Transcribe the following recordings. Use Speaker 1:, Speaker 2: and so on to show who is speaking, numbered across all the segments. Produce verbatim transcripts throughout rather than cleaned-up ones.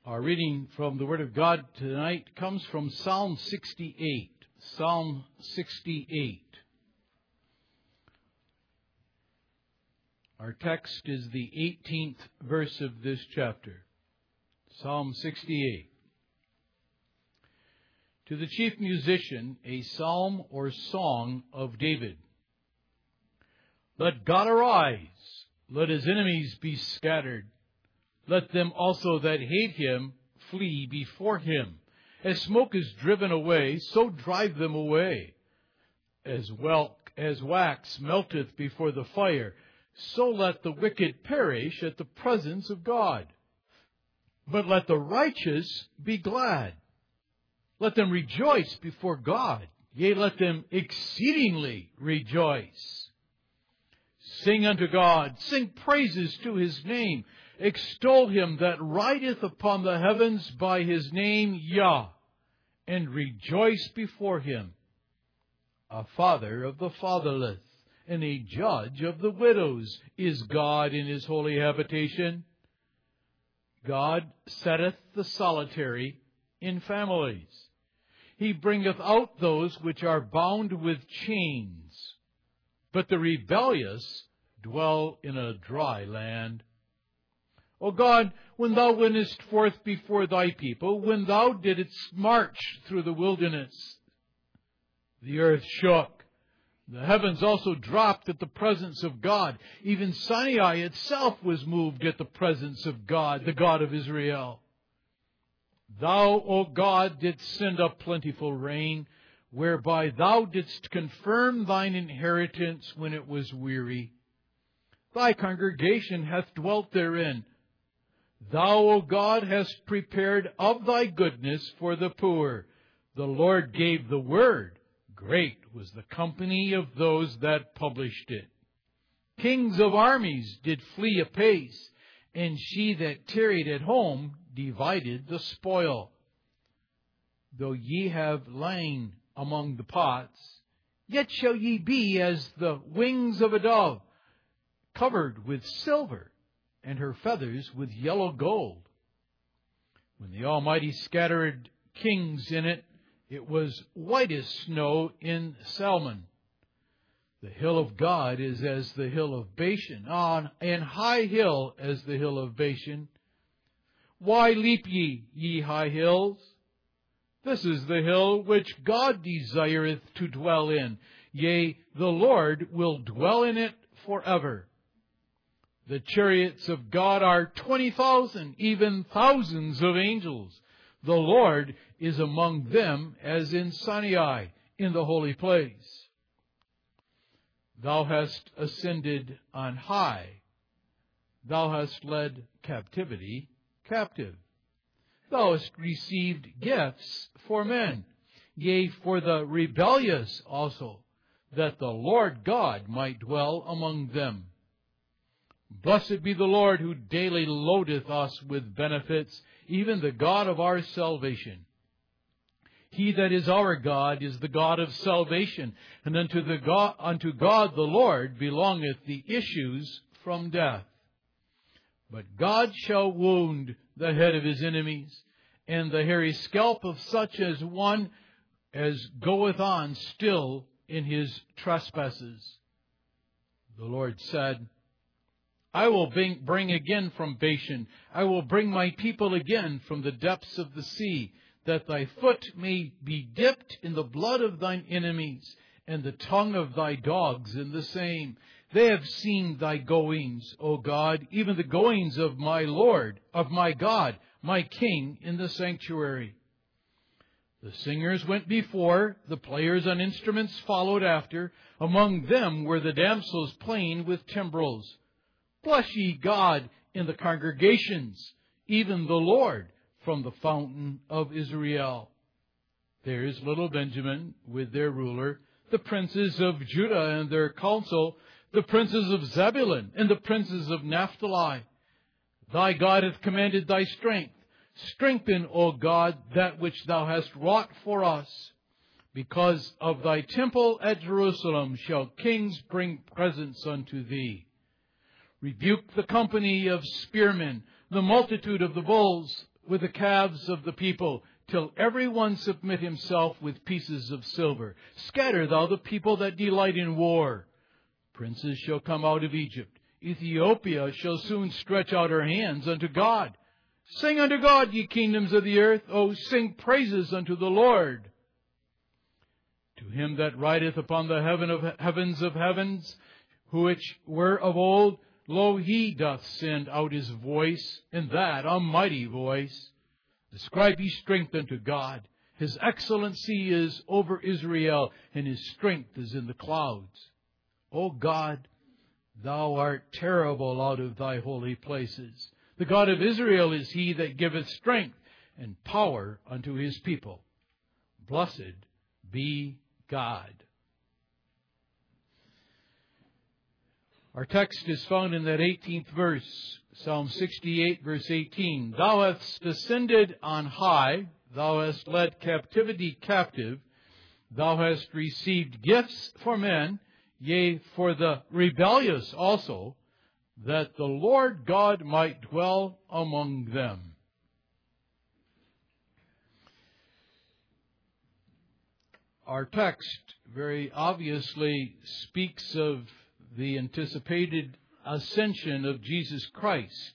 Speaker 1: Our reading from the Word of God tonight comes from Psalm sixty-eight. Psalm sixty-eight. Our text is the eighteenth verse of this chapter. Psalm sixty-eight. To the chief musician, a psalm or song of David. Let God arise, let his enemies be scattered. Let them also that hate him flee before him. As smoke is driven away, so drive them away. As well as wax melteth before the fire, so let the wicked perish at the presence of God. But let the righteous be glad. Let them rejoice before God. Yea, let them exceedingly rejoice. Sing unto God, sing praises to his name. Extol him that rideth upon the heavens by his name, Yah, and rejoice before him. A father of the fatherless, and a judge of the widows, is God in his holy habitation. God setteth the solitary in families. He bringeth out those which are bound with chains. But the rebellious dwell in a dry land. O God, when thou wentest forth before thy people, when thou didst march through the wilderness, the earth shook. The heavens also dropped at the presence of God. Even Sinai itself was moved at the presence of God, the God of Israel. Thou, O God, didst send up plentiful rain, whereby thou didst confirm thine inheritance when it was weary. Thy congregation hath dwelt therein. Thou, O God, hast prepared of thy goodness for the poor. The Lord gave the word. Great was the company of those that published it. Kings of armies did flee apace, and she that tarried at home divided the spoil. Though ye have lain among the pots, yet shall ye be as the wings of a dove, covered with silver, and her feathers with yellow gold. When the Almighty scattered kings in it, it was white as snow in Salmon. The hill of God is as the hill of Bashan, on an high hill as the hill of Bashan. Why leap ye, ye high hills? This is the hill which God desireth to dwell in. Yea, the Lord will dwell in it forever. The chariots of God are twenty thousand, even thousands of angels. The Lord is among them as in Sinai, in the holy place. Thou hast ascended on high. Thou hast led captivity captive. Thou hast received gifts for men, yea, for the rebellious also, that the Lord God might dwell among them. Blessed be the Lord, who daily loadeth us with benefits, even the God of our salvation. He that is our God is the God of salvation, and unto, the God, unto God the Lord belongeth the issues from death. But God shall wound the head of his enemies, and the hairy scalp of such as one as goeth on still in his trespasses. The Lord said, I will bring, bring again from Bashan, I will bring my people again from the depths of the sea, that thy foot may be dipped in the blood of thine enemies, and the tongue of thy dogs in the same. They have seen thy goings, O God, even the goings of my Lord, of my God, my King in the sanctuary. The singers went before, the players on instruments followed after. Among them were the damsels playing with timbrels. Bless ye God in the congregations, even the Lord from the fountain of Israel. There is little Benjamin with their ruler, the princes of Judah and their council, the princes of Zebulun and the princes of Naphtali. Thy God hath commanded thy strength. Strengthen, O God, that which thou hast wrought for us. Because of thy temple at Jerusalem shall kings bring presents unto thee. Rebuke the company of spearmen, the multitude of the bulls, with the calves of the people, till every one submit himself with pieces of silver. Scatter thou the people that delight in war. Princes shall come out of Egypt. Ethiopia shall soon stretch out her hands unto God. Sing unto God, ye kingdoms of the earth. O sing praises unto the Lord. To him that rideth upon the heaven of heavens of heavens, which were of old, lo, he doth send out his voice, and that a mighty voice. Ascribe ye strength unto God. His excellency is over Israel, and his strength is in the clouds. O God, thou art terrible out of thy holy places. The God of Israel is he that giveth strength and power unto his people. Blessed be God. Our text is found in that eighteenth verse, Psalm sixty-eight, verse eighteen. Thou hast ascended on high, thou hast led captivity captive, thou hast received gifts for men, yea, for the rebellious also, that the Lord God might dwell among them. Our text very obviously speaks of the anticipated ascension of Jesus Christ.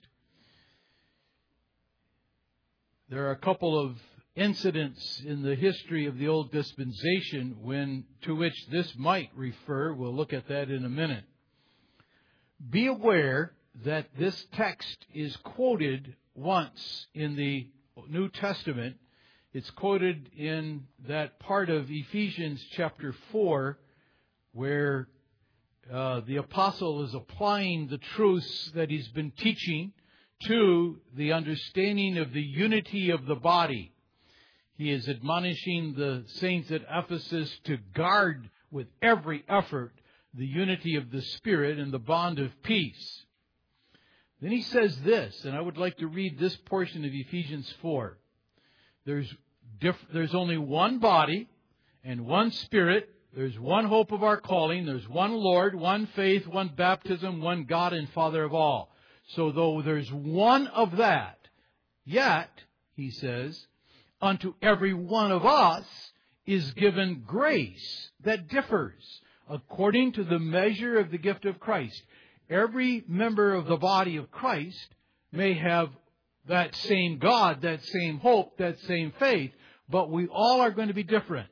Speaker 1: There are a couple of incidents in the history of the old dispensation when to which this might refer. We'll look at that in a minute. Be aware that this text is quoted once in the New Testament. It's quoted in that part of Ephesians chapter four where uh, the apostle is applying the truths that he's been teaching to the understanding of the unity of the body. He is admonishing the saints at Ephesus to guard with every effort the unity of the Spirit and the bond of peace. Then he says this, and I would like to read this portion of Ephesians four. There's diff- there's only one body and one Spirit. There's one hope of our calling. There's one Lord, one faith, one baptism, one God and Father of all. So though there's one of that, yet, he says, unto every one of us is given grace that differs according to the measure of the gift of Christ. Every member of the body of Christ may have that same God, that same hope, that same faith, but we all are going to be different.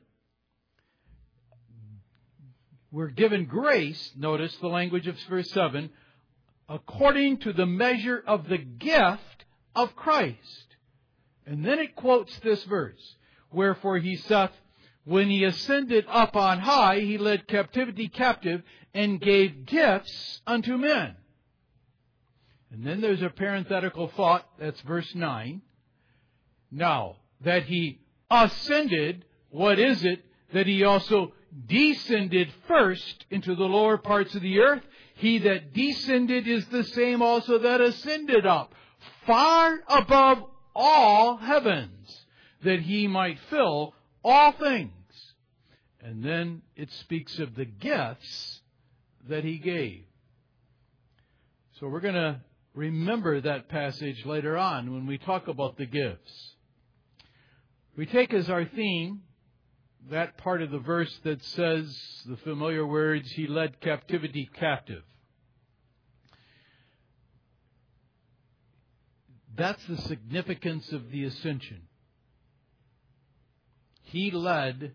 Speaker 1: We're given grace, notice the language of verse seven, according to the measure of the gift of Christ. And then it quotes this verse, wherefore he saith, when he ascended up on high, he led captivity captive and gave gifts unto men. And then there's a parenthetical thought, that's verse nine. Now, that he ascended, what is it? That he also descended first into the lower parts of the earth. He that descended is the same also that ascended up, far above all heavens, that he might fill all things. And then it speaks of the gifts that he gave. So we're going to remember that passage later on when we talk about the gifts. We take as our theme that part of the verse that says the familiar words, he led captivity captive. That's the significance of the ascension. He led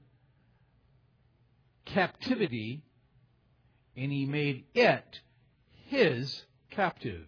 Speaker 1: captivity and he made it his captive.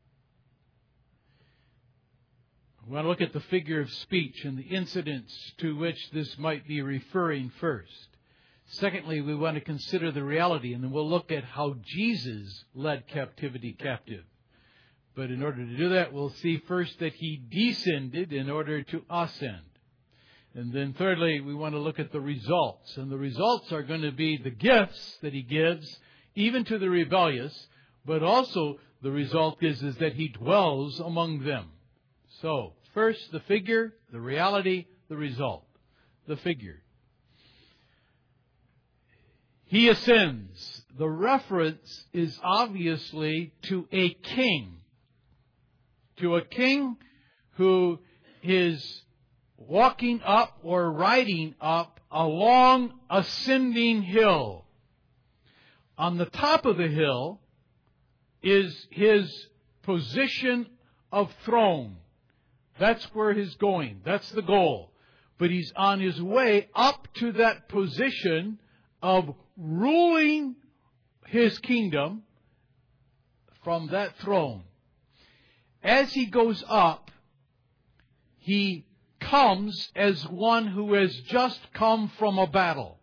Speaker 1: We want to look at the figure of speech and the incidents to which this might be referring first. Secondly, we want to consider the reality, and then we'll look at how Jesus led captivity captive. But in order to do that, we'll see first that he descended in order to ascend. And then thirdly, we want to look at the results. And the results are going to be the gifts that he gives, even to the rebellious, but also the result is, is that he dwells among them. So, first the figure, the reality, the result. The figure. He ascends. The reference is obviously to a king. To a king who is walking up or riding up a long ascending hill. On the top of the hill is his position of throne. That's where he's going. That's the goal. But he's on his way up to that position of ruling his kingdom from that throne. As he goes up, he comes as one who has just come from a battle.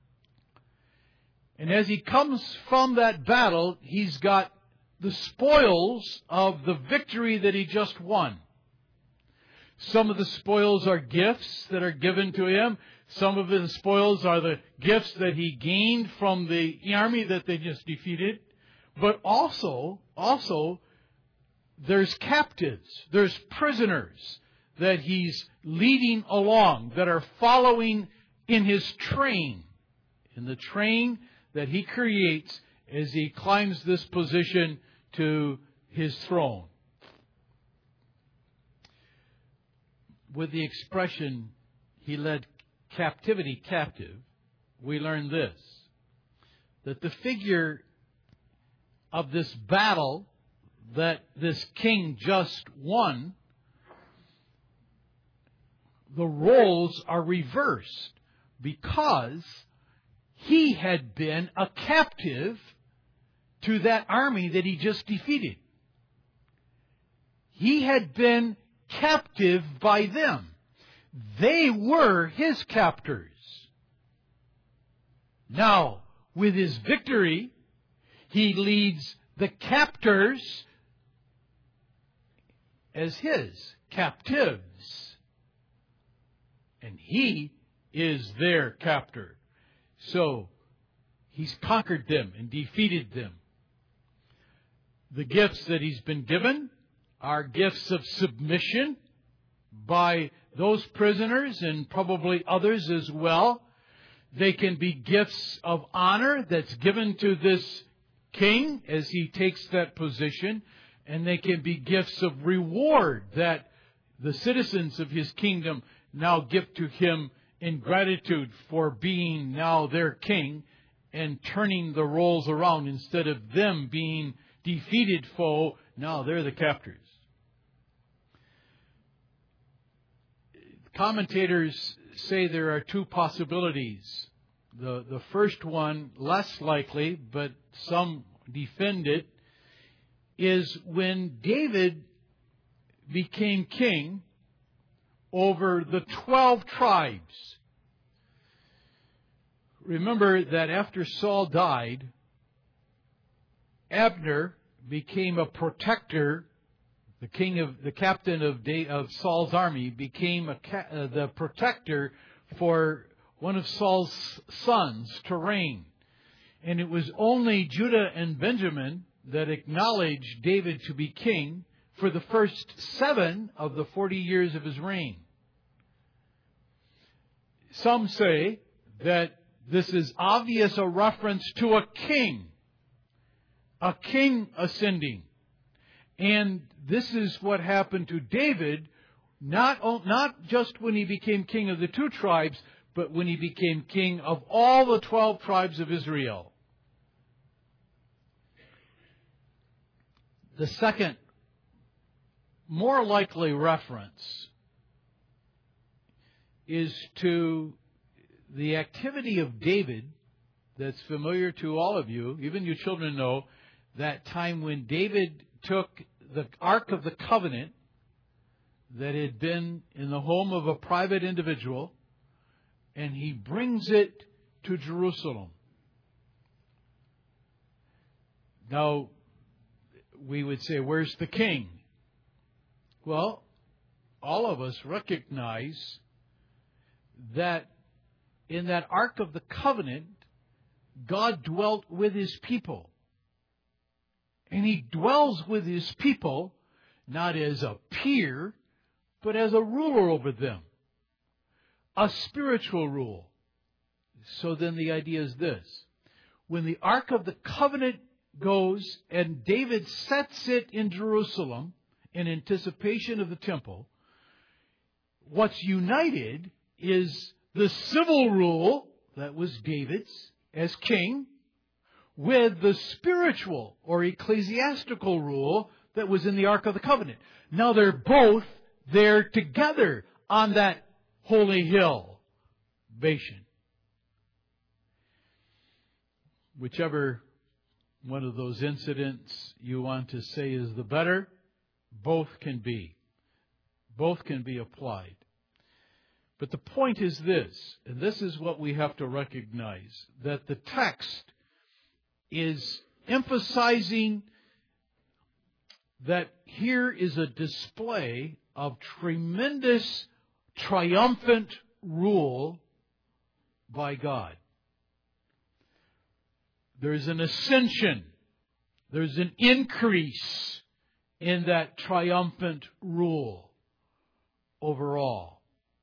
Speaker 1: And as he comes from that battle, he's got the spoils of the victory that he just won. Some of the spoils are gifts that are given to him. Some of the spoils are the gifts that he gained from the army that they just defeated. But also, also, there's captives, there's prisoners that he's leading along, that are following in his train, in the train that he creates as he climbs this position to his throne. With the expression, he led captivity captive, we learn this, that the figure of this battle that this king just won, the roles are reversed because he had been a captive to that army that he just defeated. He had been captive by them. They were his captors. Now, with his victory, he leads the captors as his captives. And he is their captor. So, he's conquered them and defeated them. The gifts that he's been given are gifts of submission by those prisoners and probably others as well. They can be gifts of honor that's given to this king as he takes that position. And they can be gifts of reward that the citizens of his kingdom now give to him in gratitude for being now their king and turning the roles around. Instead of them being defeated foe, now they're the captors. Commentators say there are two possibilities. The, the first one, less likely, but some defend it, is when David became king over the twelve tribes. Remember that after Saul died, Abner became a protector. The king of the captain of, of Saul's army became a, uh, the protector for one of Saul's sons to reign. And it was only Judah and Benjamin that acknowledged David to be king for the first seven of the forty years of his reign. Some say that this is obvious a reference to a king, a king ascending. And this is what happened to David, not, not just when he became king of the two tribes, but when he became king of all the twelve tribes of Israel. The second, more likely reference is to the activity of David that's familiar to all of you. Even you children know that time when David took the Ark of the Covenant that had been in the home of a private individual, and he brings it to Jerusalem. Now, we would say, where's the king? Well, all of us recognize that in that Ark of the Covenant, God dwelt with His people. And He dwells with His people not as a peer, but as a ruler over them. A spiritual rule. So then the idea is this. When the Ark of the Covenant goes and David sets it in Jerusalem in anticipation of the temple, what's united is the civil rule that was David's as king with the spiritual or ecclesiastical rule that was in the Ark of the Covenant. Now they're both there together on that holy hill, Bashan. Whichever one of those incidents you want to say is the better, both can be. Both can be applied. But the point is this, and this is what we have to recognize, that the text is emphasizing that here is a display of tremendous triumphant rule by God. There's an ascension. There's an increase in that triumphant rule overall.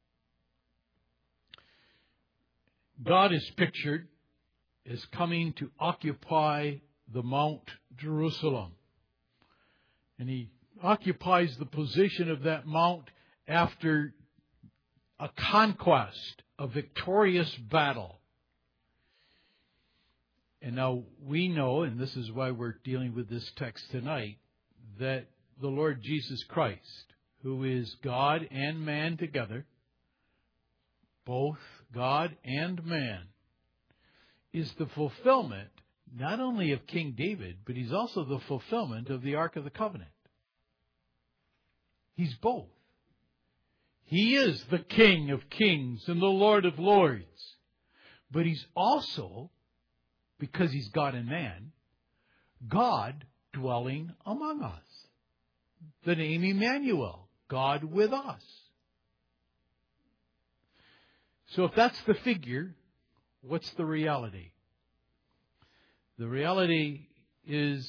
Speaker 1: God is pictured as coming to occupy the Mount Jerusalem. And He occupies the position of that mount after a conquest, a victorious battle. And now we know, and this is why we're dealing with this text tonight, that the Lord Jesus Christ, who is God and man together, both God and man, is the fulfillment not only of King David, but He's also the fulfillment of the Ark of the Covenant. He's both. He is the King of kings and the Lord of lords. But He's also, because He's God and man, God dwelling among us. The name Emmanuel, God with us. So if that's the figure, what's the reality? The reality is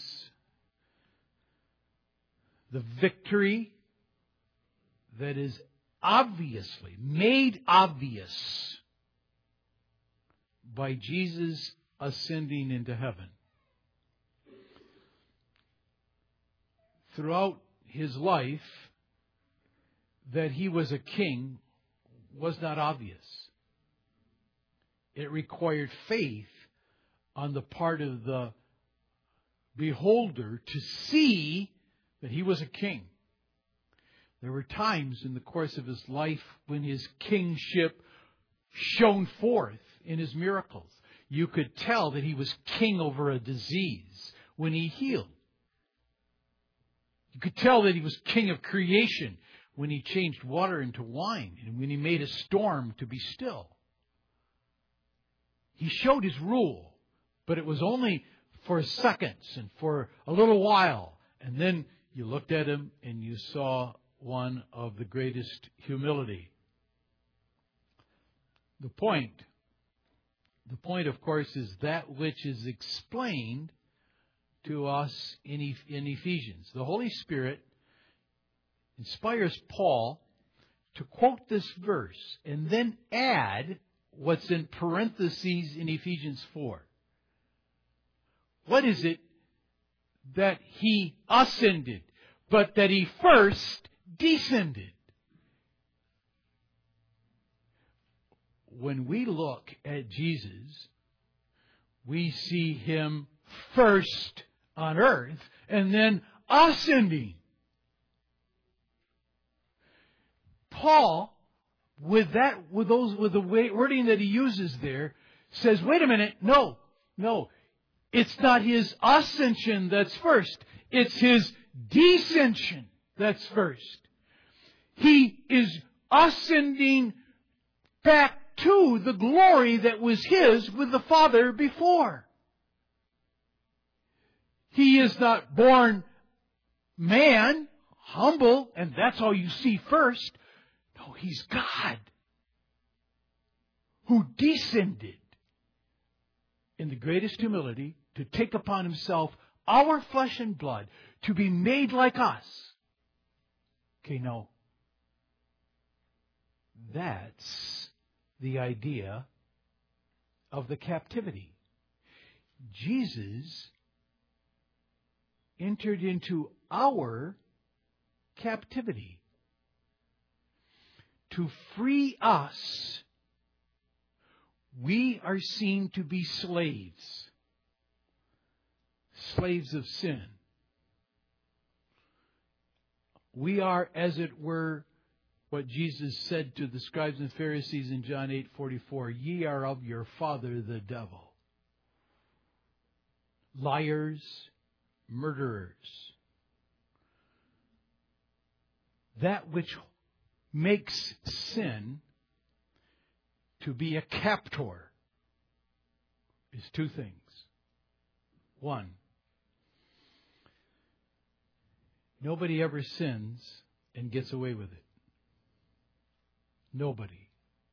Speaker 1: the victory that is obviously made obvious by Jesus ascending into heaven. Throughout His life, that He was a king was not obvious. It required faith on the part of the beholder to see that He was a king. There were times in the course of His life when His kingship shone forth in His miracles. You could tell that He was king over a disease when He healed. You could tell that He was king of creation when He changed water into wine and when He made a storm to be still. He showed His rule, but it was only for seconds and for a little while. And then you looked at Him and you saw one of the greatest humility. The point, the point, of course, is that which is explained to us in, in Ephesians. The Holy Spirit inspires Paul to quote this verse and then add what's in parentheses in Ephesians four. What is it that He ascended, but that He first descended? When we look at Jesus, we see Him first on earth and then ascending. Paul, with that, with those, with the wording that he uses there, says, "Wait a minute, no, no, it's not His ascension that's first; it's His descension that's first. He is ascending back to the glory that was His with the Father before. He is not born man, humble, and that's all you see first. No, He's God who descended in the greatest humility to take upon Himself our flesh and blood, to be made like us." Okay, now, that's the idea of the captivity. Jesus entered into our captivity. to free us, we are seen to be slaves. Slaves of sin. We are, as it were, what Jesus said to the scribes and Pharisees in John eight forty-four, ye are of your father the devil. Liars, murderers. That which makes sin to be a captor is two things. One, nobody ever sins and gets away with it. Nobody.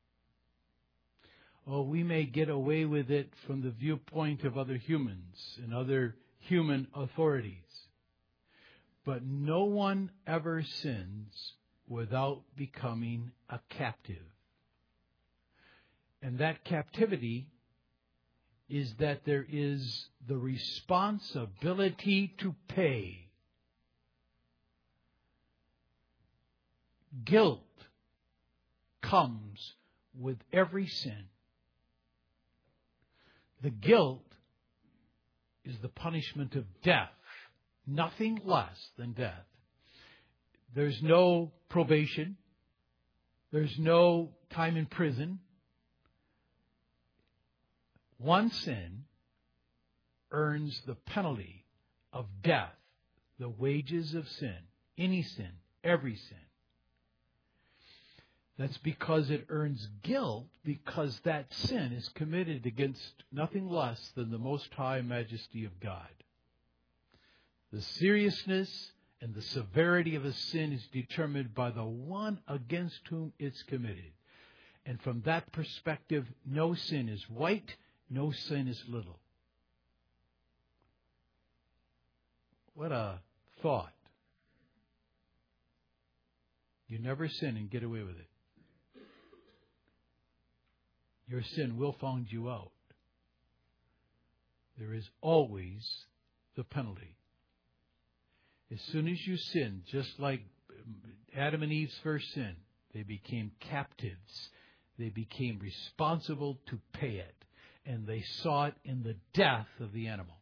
Speaker 1: Oh, we may get away with it from the viewpoint of other humans and other human authorities. But no one ever sins without becoming a captive. And that captivity is that there is the responsibility to pay. Guilt comes with every sin. The guilt is the punishment of death, nothing less than death. There's no probation. There's no time in prison. One sin earns the penalty of death, the wages of sin, any sin, every sin. That's because it earns guilt, because that sin is committed against nothing less than the Most High Majesty of God. The seriousness and the severity of a sin is determined by the one against whom it's committed. And from that perspective, no sin is white, no sin is little. What a thought. You never sin and get away with it. Your sin will find you out. There is always the penalty. As soon as you sin, just like Adam and Eve's first sin, they became captives. They became responsible to pay it. And they saw it in the death of the animal.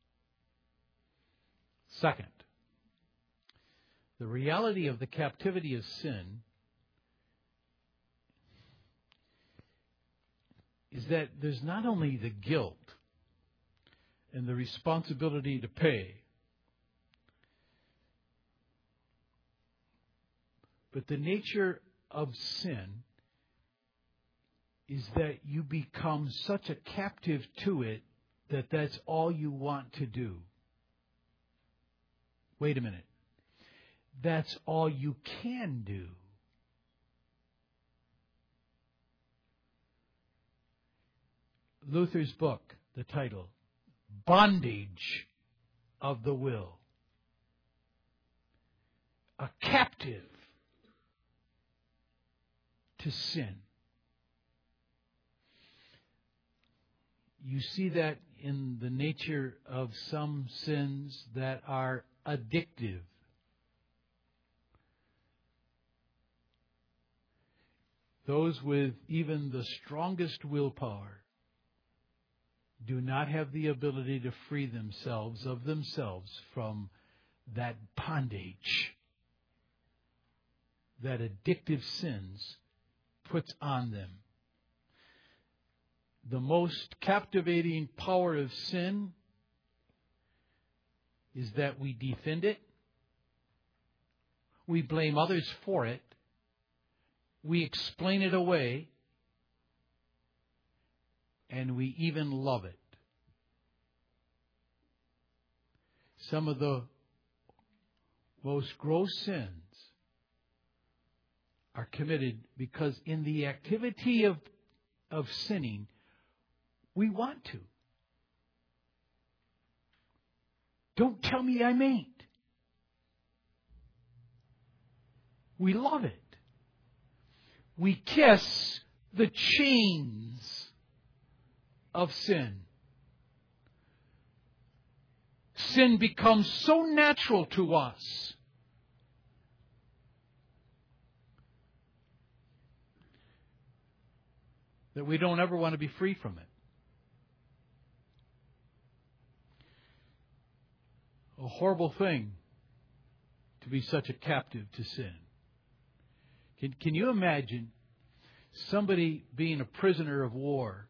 Speaker 1: Second, the reality of the captivity of sin is that there's not only the guilt and the responsibility to pay, but the nature of sin is that you become such a captive to it that that's all you want to do. Wait a minute. That's all you can do. Luther's book, the title, Bondage of the Will. A captive to sin. You see that in the nature of some sins that are addictive. Those with even the strongest willpower do not have the ability to free themselves of themselves from that bondage that addictive sins puts on them. The most captivating power of sin is that we defend it, we blame others for it, we explain it away, and we even love it. Some of the most gross sins are committed because in the activity of, of sinning, we want to. Don't tell me I mayn't. We love it. We kiss the chains of sin. Sin becomes so natural to us that we don't ever want to be free from it. A horrible thing to be such a captive to sin. Can, can you imagine somebody being a prisoner of war?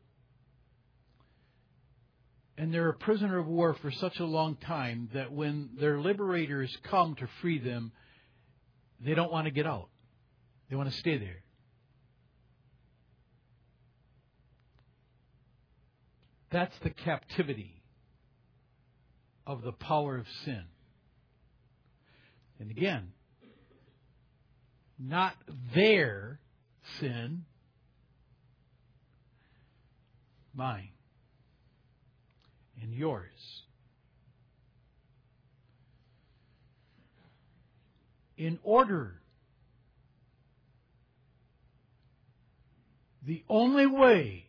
Speaker 1: And they're a prisoner of war for such a long time that when their liberators come to free them, they don't want to get out. They want to stay there. That's the captivity of the power of sin. And again, not their sin, mine and yours. In order, the only way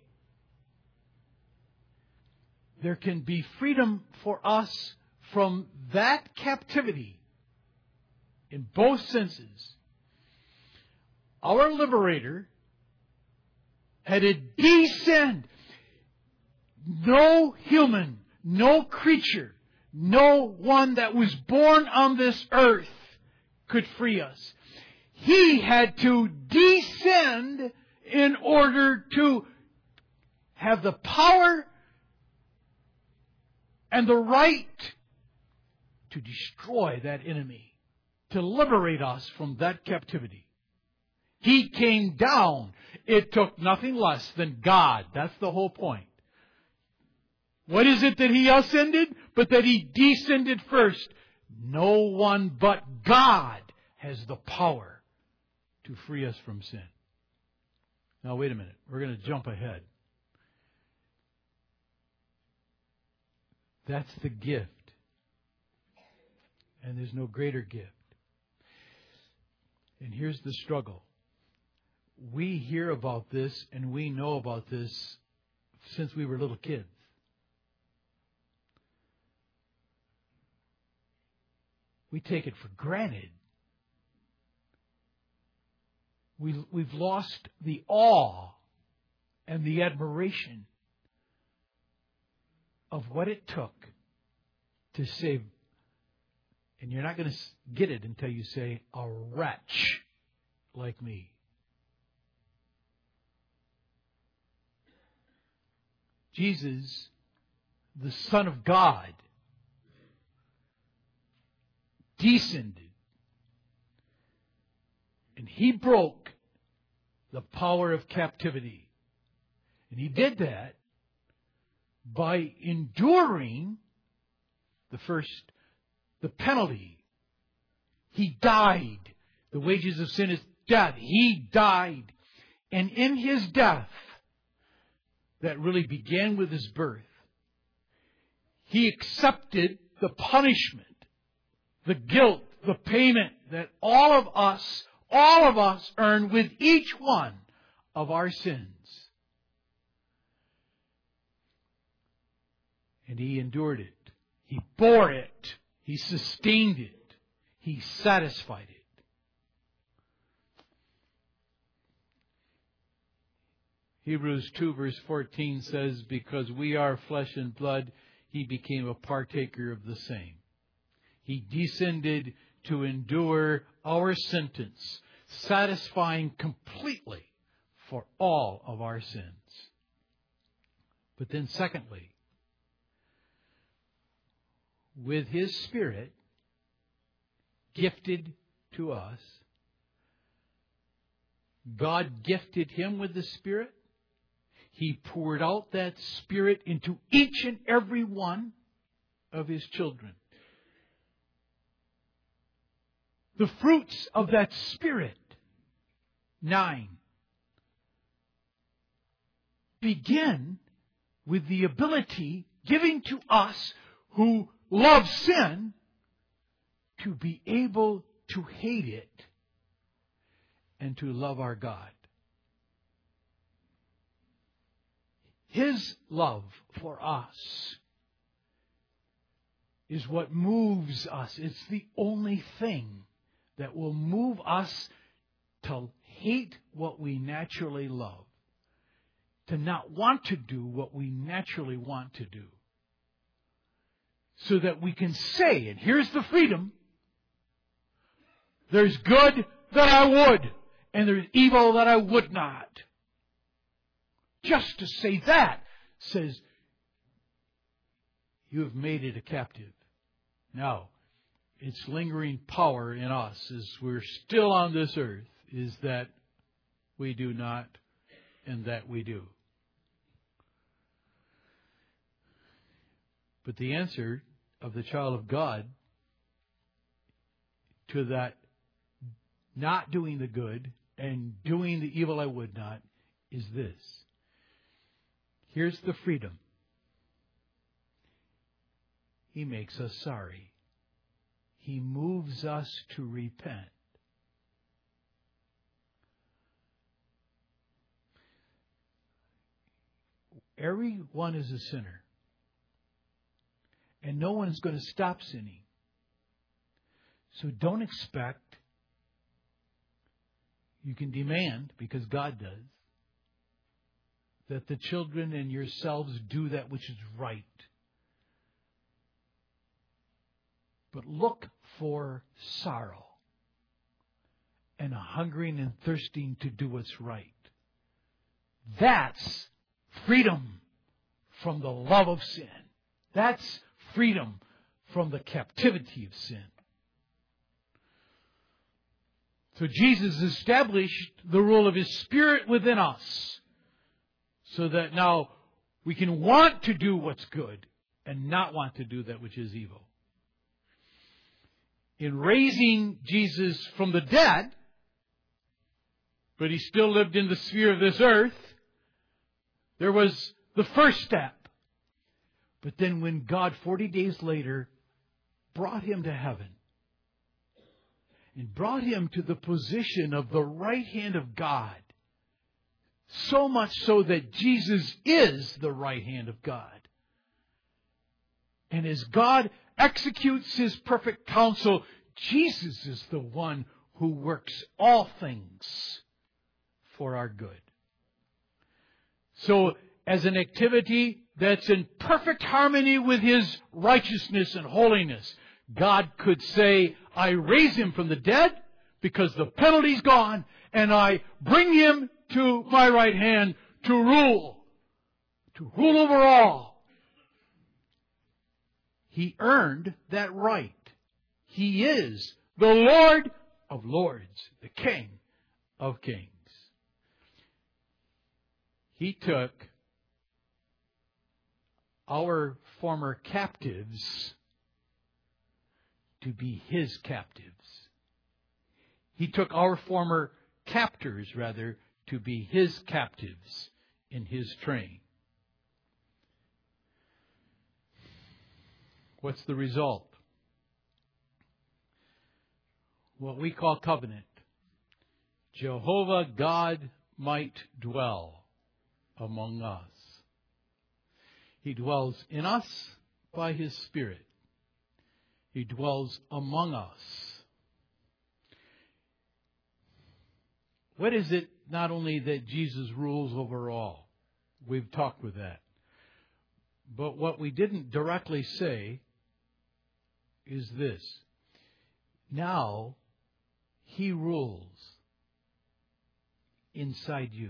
Speaker 1: there can be freedom for us from that captivity in both senses, our liberator had to descend. No human, no creature, no one that was born on this earth could free us. He had to descend in order to have the power and the right to destroy that enemy, to liberate us from that captivity. He came down. It took nothing less than God. That's the whole point. What is it that He ascended? But that He descended first. No one but God has the power to free us from sin. Now wait a minute. We're going to jump ahead. That's the gift. And there's no greater gift. And here's the struggle. We hear about this and we know about this since we were little kids. We take it for granted. We, we've lost the awe and the admiration of what it took to save. And you're not going to get it until you say, a wretch like me. Jesus, the Son of God, descended. And He broke the power of captivity. And He did that by enduring the first, the penalty. He died. The wages of sin is death. He died. And in His death, that really began with His birth, He accepted the punishment, the guilt, the payment that all of us, all of us earn with each one of our sins. And He endured it. He bore it. He sustained it. He satisfied it. Hebrews two verse fourteen says, because we are flesh and blood, He became a partaker of the same. He descended to endure our sentence, satisfying completely for all of our sins. But then secondly, with His Spirit gifted to us, God gifted Him with the Spirit. He poured out that Spirit into each and every one of His children. The fruits of that Spirit, nine, begin with the ability given to us who love sin to be able to hate it and to love our God. His love for us is what moves us. It's the only thing that will move us to hate what we naturally love. to not want to do what we naturally want to do. So that we can say, and here's the freedom, there's good that I would, and there's evil that I would not. Just to say that says, you have made it a captive. Now, its lingering power in us as we're still on this earth is that we do not and that we do. But the answer of the child of God to that not doing the good and doing the evil I would not is this. Here's the freedom. He makes us sorry. He moves us to repent. Everyone is a sinner. And no one is going to stop sinning. So don't expect, you can demand, because God does, that the children and yourselves do that which is right. But look for sorrow and a hungering and thirsting to do what's right. That's freedom from the love of sin. That's freedom from the captivity of sin. So Jesus established the rule of His Spirit within us so that now we can want to do what's good and not want to do that which is evil. In raising Jesus from the dead, but He still lived in the sphere of this earth, there was the first step. But then when God, forty days later, brought Him to heaven and brought Him to the position of the right hand of God, so much so that Jesus is the right hand of God. And as God executes His perfect counsel, Jesus is the one who works all things for our good. So, as an activity that's in perfect harmony with His righteousness and holiness, God could say, I raise Him from the dead because the penalty's gone, and I bring Him to my right hand to rule, to rule over all. He earned that right. He is the Lord of lords, the King of kings. He took our former captives to be His captives. He took our former captors, rather, to be His captives in His train. What's the result? What we call covenant. Jehovah God might dwell among us. He dwells in us by His Spirit. He dwells among us. What is it not only that Jesus rules over all? We've talked with that. But what we didn't directly say is this. Now, He rules inside you.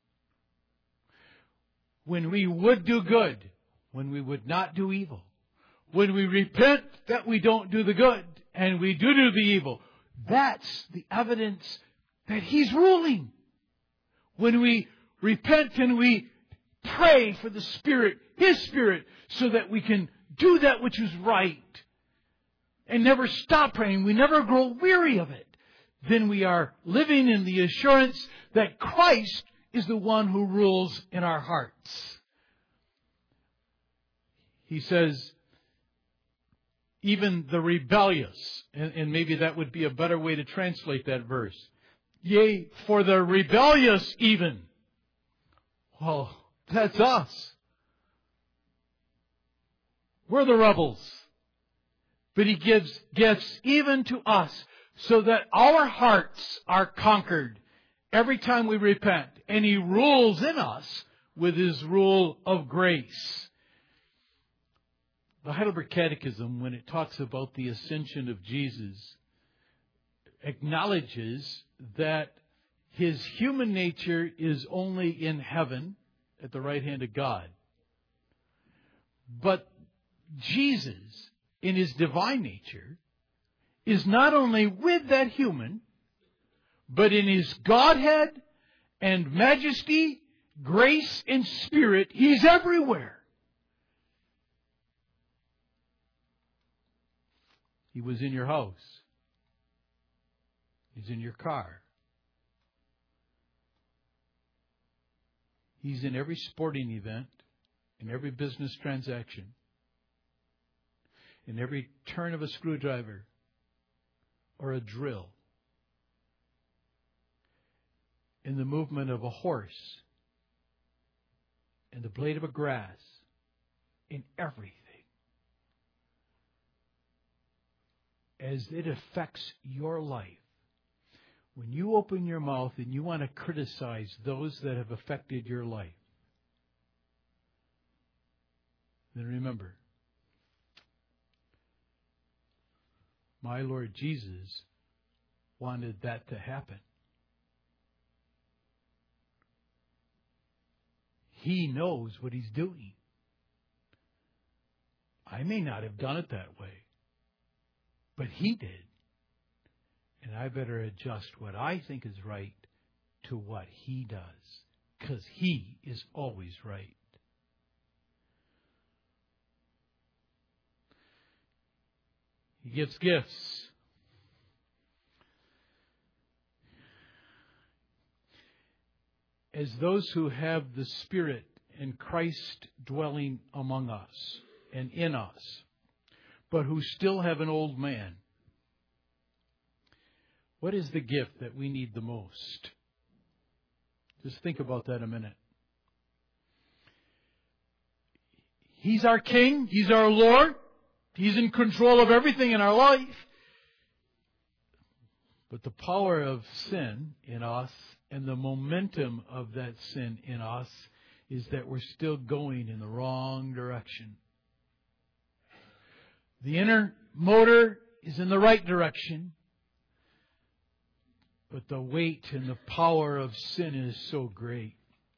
Speaker 1: When we would do good, when we would not do evil, when we repent that we don't do the good and we do do the evil, that's the evidence that He's ruling. When we repent and we pray for the Spirit, His Spirit, so that we can do that which is right and never stop praying, we never grow weary of it, then we are living in the assurance that Christ is the one who rules in our hearts. He says, even the rebellious, and, and maybe that would be a better way to translate that verse. Yea, for the rebellious even. Well, that's us. We're the rebels. But He gives gifts even to us so that our hearts are conquered every time we repent. And He rules in us with His rule of grace. The Heidelberg Catechism, when it talks about the ascension of Jesus, acknowledges that His human nature is only in heaven at the right hand of God. But Jesus, in His divine nature, is not only with that human, but in His Godhead and majesty, grace and spirit, He's everywhere. He was in your house. He's in your car. He's in every sporting event, in every business transaction, in every turn of a screwdriver or a drill, in the movement of a horse, in the blade of a grass, in everything. As it affects your life. When you open your mouth and you want to criticize those that have affected your life, then remember, my Lord Jesus wanted that to happen. He knows what He's doing. I may not have done it that way, but He did. And I better adjust what I think is right to what He does, because He is always right. He gives gifts. As those who have the Spirit and Christ dwelling among us and in us, but who still have an old man, what is the gift that we need the most? Just think about that a minute. He's our King. He's our Lord. He's in control of everything in our life. But the power of sin in us and the momentum of that sin in us is that we're still going in the wrong direction. The inner motor is in the right direction. But the weight and the power of sin is so great.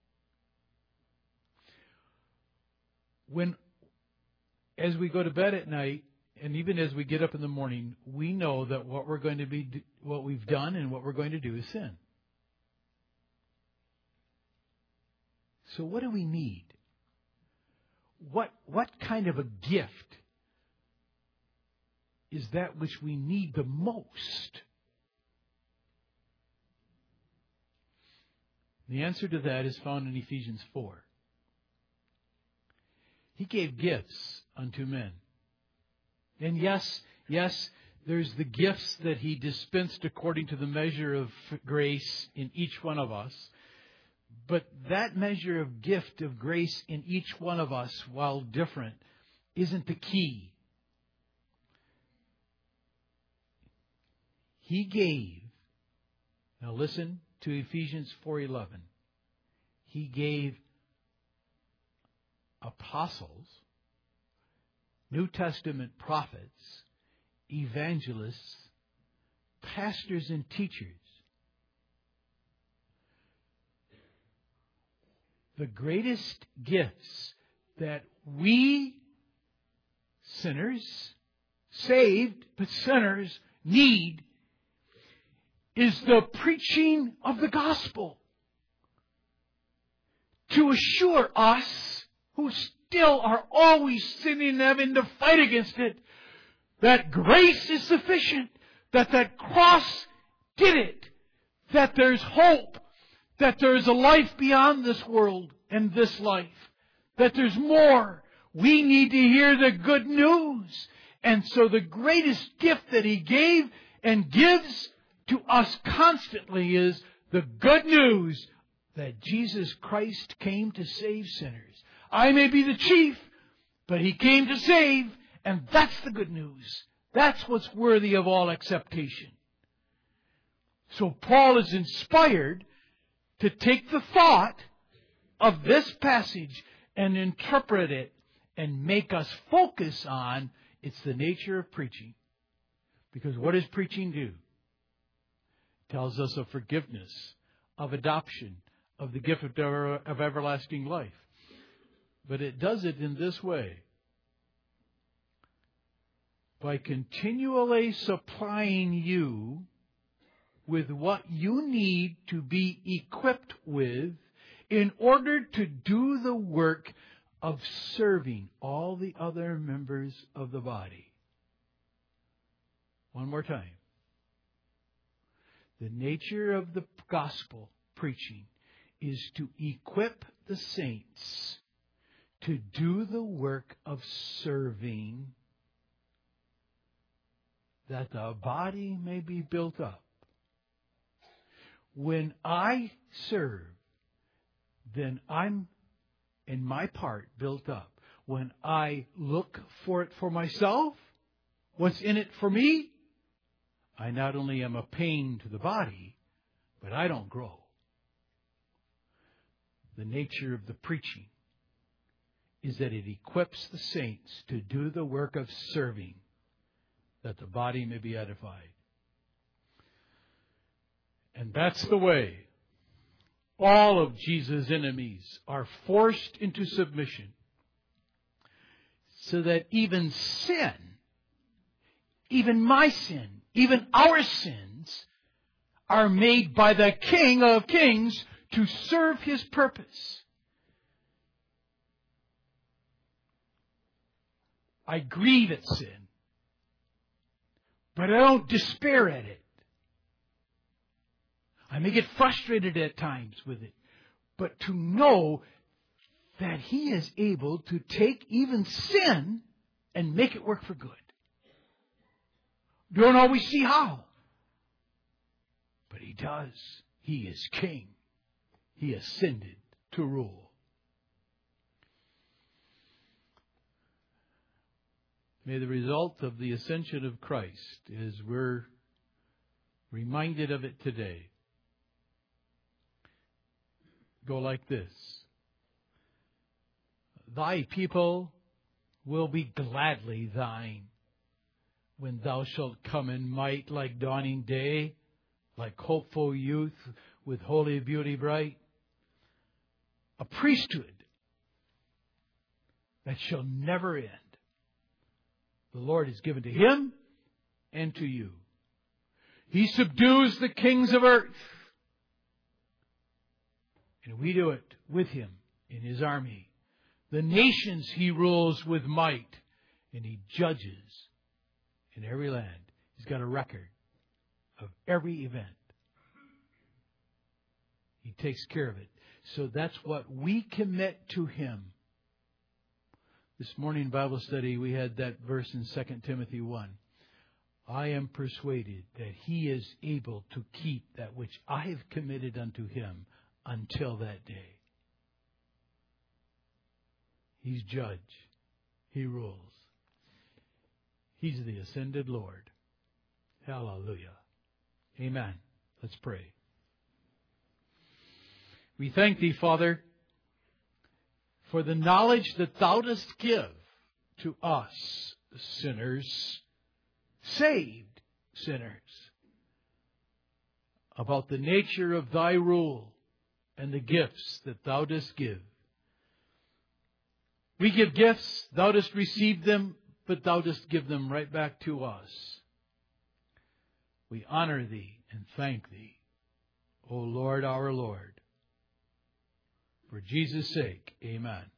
Speaker 1: When, as we go to bed at night, and even as we get up in the morning, we know that what we're going to be, what we've done and what we're going to do is sin. So what do we need? What, what kind of a gift is that which we need the most? The answer to that is found in Ephesians four. He gave gifts unto men. And yes, yes, there's the gifts that He dispensed according to the measure of grace in each one of us. But that measure of gift of grace in each one of us, while different, isn't the key. He gave, now listen to Ephesians four eleven. He gave apostles, New Testament prophets, evangelists, pastors and teachers. The greatest gifts that we sinners, saved but sinners, need is the preaching of the gospel. To assure us, who still are always sinning and having to fight against it, that grace is sufficient, that that cross did it, that there's hope, that there's a life beyond this world and this life, that there's more. We need to hear the good news. And so the greatest gift that He gave and gives to us constantly is the good news that Jesus Christ came to save sinners. I may be the chief, but He came to save, and that's the good news. That's what's worthy of all acceptation. So Paul is inspired to take the thought of this passage and interpret it and make us focus on, it's the nature of preaching. Because what does preaching do? It tells us of forgiveness, of adoption, of the gift of, of everlasting life. But it does it in this way. By continually supplying you with what you need to be equipped with in order to do the work of serving all the other members of the body. One more time. The nature of the gospel preaching is to equip the saints to do the work of serving, that the body may be built up. When I serve, then I'm, in my part, built up. When I look for it for myself, what's in it for me, I not only am a pain to the body, but I don't grow. The nature of the preaching is that it equips the saints to do the work of serving, that the body may be edified. And that's the way all of Jesus' enemies are forced into submission, so that even sin, even my sin, even our sins, are made by the King of Kings to serve His purpose. I grieve at sin, but I don't despair at it. I may get frustrated at times with it, but to know that He is able to take even sin and make it work for good. Don't always see how, but He does. He is King. He ascended to rule. May the result of the ascension of Christ, as we're reminded of it today, go like this. Thy people will be gladly thine when thou shalt come in might like dawning day, like hopeful youth with holy beauty bright. A priesthood that shall never end. The Lord is given to Him and to you. He subdues the kings of earth. And we do it with Him in His army. The nations He rules with might. And He judges in every land. He's got a record of every event. He takes care of it. So that's what we commit to Him. This morning in Bible study, we had that verse in Second Timothy one. I am persuaded that He is able to keep that which I have committed unto Him until that day. He's judge. He rules. He's the ascended Lord. Hallelujah. Amen. Let's pray. We thank Thee, Father, for the knowledge that Thou dost give to us, sinners, saved sinners, about the nature of Thy rule and the gifts that Thou dost give. We give gifts, Thou dost receive them, but Thou dost give them right back to us. We honor Thee and thank Thee, O Lord, our Lord. For Jesus' sake, amen.